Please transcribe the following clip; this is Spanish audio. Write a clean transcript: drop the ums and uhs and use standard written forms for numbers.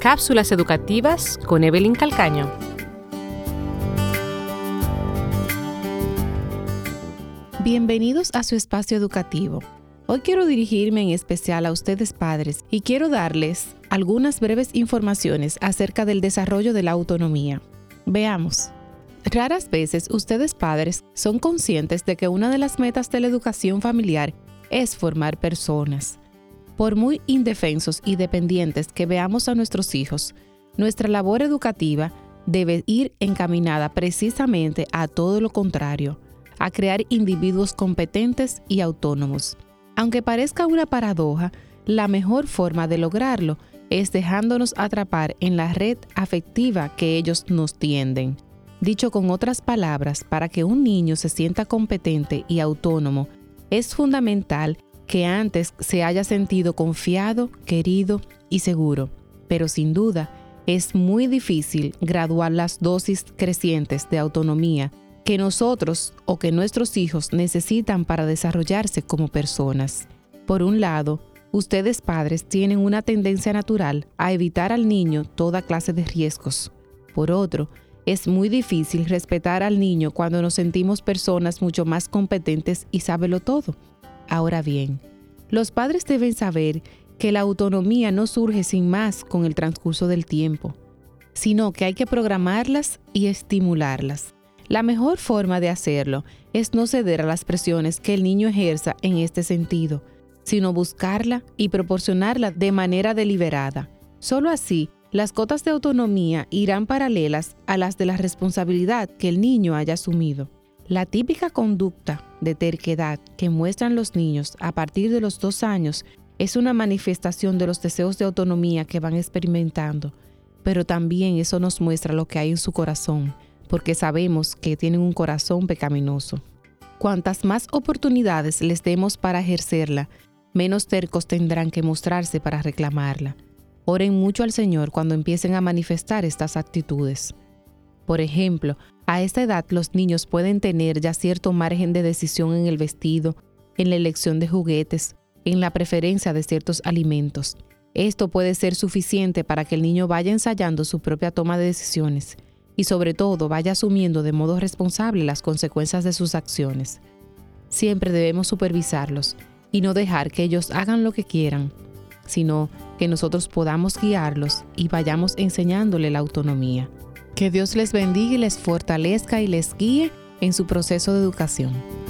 Cápsulas educativas con Evelyn Calcaño. Bienvenidos a su espacio educativo. Hoy quiero dirigirme en especial a ustedes padres y quiero darles algunas breves informaciones acerca del desarrollo de la autonomía. Veamos. Raras veces ustedes padres son conscientes de que una de las metas de la educación familiar es formar personas. Por muy indefensos y dependientes que veamos a nuestros hijos, nuestra labor educativa debe ir encaminada precisamente a todo lo contrario, a crear individuos competentes y autónomos. Aunque parezca una paradoja, la mejor forma de lograrlo es dejándonos atrapar en la red afectiva que ellos nos tienden. Dicho con otras palabras, para que un niño se sienta competente y autónomo, es fundamental que antes se haya sentido confiado, querido y seguro. Pero sin duda, es muy difícil graduar las dosis crecientes de autonomía que nosotros o que nuestros hijos necesitan para desarrollarse como personas. Por un lado, ustedes padres tienen una tendencia natural a evitar al niño toda clase de riesgos. Por otro, es muy difícil respetar al niño cuando nos sentimos personas mucho más competentes y sábelo todo. Ahora bien, los padres deben saber que la autonomía no surge sin más con el transcurso del tiempo, sino que hay que programarlas y estimularlas. La mejor forma de hacerlo es no ceder a las presiones que el niño ejerza en este sentido, sino buscarla y proporcionarla de manera deliberada. Solo así, las cotas de autonomía irán paralelas a las de la responsabilidad que el niño haya asumido. La típica conducta de terquedad que muestran los niños a partir de los 2 años es una manifestación de los deseos de autonomía que van experimentando, pero también eso nos muestra lo que hay en su corazón, porque sabemos que tienen un corazón pecaminoso. Cuantas más oportunidades les demos para ejercerla, menos tercos tendrán que mostrarse para reclamarla. Oren mucho al Señor cuando empiecen a manifestar estas actitudes. Por ejemplo, a esta edad los niños pueden tener ya cierto margen de decisión en el vestido, en la elección de juguetes, en la preferencia de ciertos alimentos. Esto puede ser suficiente para que el niño vaya ensayando su propia toma de decisiones y sobre todo vaya asumiendo de modo responsable las consecuencias de sus acciones. Siempre debemos supervisarlos y no dejar que ellos hagan lo que quieran, sino que nosotros podamos guiarlos y vayamos enseñándole la autonomía. Que Dios les bendiga y les fortalezca y les guíe en su proceso de educación.